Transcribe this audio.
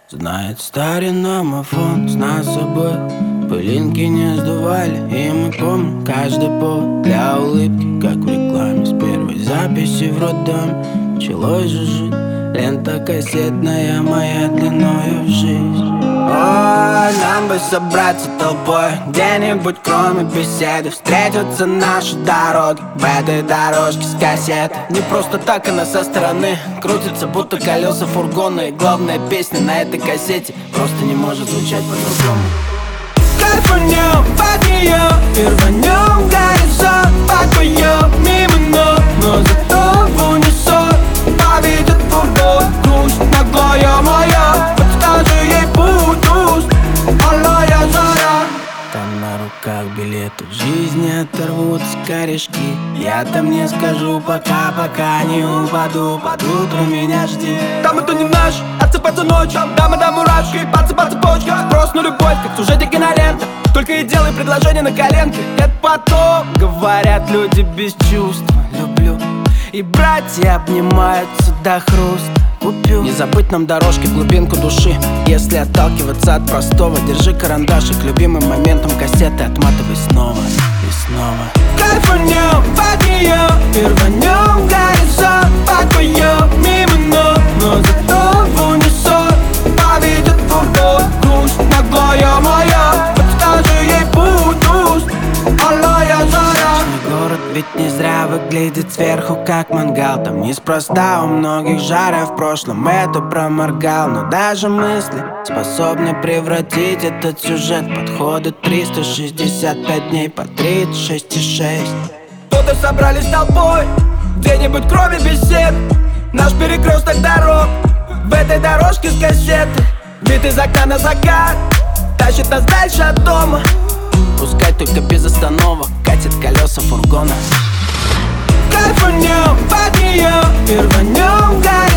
Знает старина мафон, с нас обоих пылинки не сдували. И мы помним каждый повод для улыбки, как в рекламе с первой записи в роддоме. Началось же жить, лента кассетная моя длиною в жизнь. Ой, нам бы собраться толпой где-нибудь, кроме беседы. Встретятся наши дороги в этой дорожке с кассеты. Не просто так она со стороны крутится, будто колеса фургона. И главная песня на этой кассете просто не может звучать по-другому. Кайфанем под нее и рванем в горизонт. Покоем мимо, но зато в унисон. Поведет фургон, грусть наглая моя. Подскажи ей путь уст, алая заря. Там на руках билеты в жизни оторвутся корешки. Я там не скажу пока не упаду. Под утро меня жди. Там это не наш, отсыпаться ночью. Дама до мурашки, пацы по цепочке. Спрос на любовь, как в сюжете кинолента. Только и делай предложение на коленке. Это потом, говорят люди без чувства. Люблю. И братья обнимаются до хруста. Купю. Не забыть нам дорожки в глубинку души. Если отталкиваться от простого, держи карандашик любимым моментом кассеты. Отматывай снова и снова. Кайфанем под нее и рванем в горизонт. Покоем мимо, но зато в унисон. Поведет фургон, грусть наглая моя. Подскажи ей путь уст, алая заря. Город ведь не зря выглядит сверху как мангал. Там неспроста у многих жара в прошлом это проморгал. Но даже мысли способны превратить этот сюжет. Подходит 365 дней по 36,6. Кто-то собрались толпой где-нибудь кроме бесед. Наш перекресток дорог в этой дорожке с кассеты. Вид из окна на закат тащит нас дальше от дома. Пускай только без остановок катит колеса фургона. Кайфанем под нее и рванем в горизонт.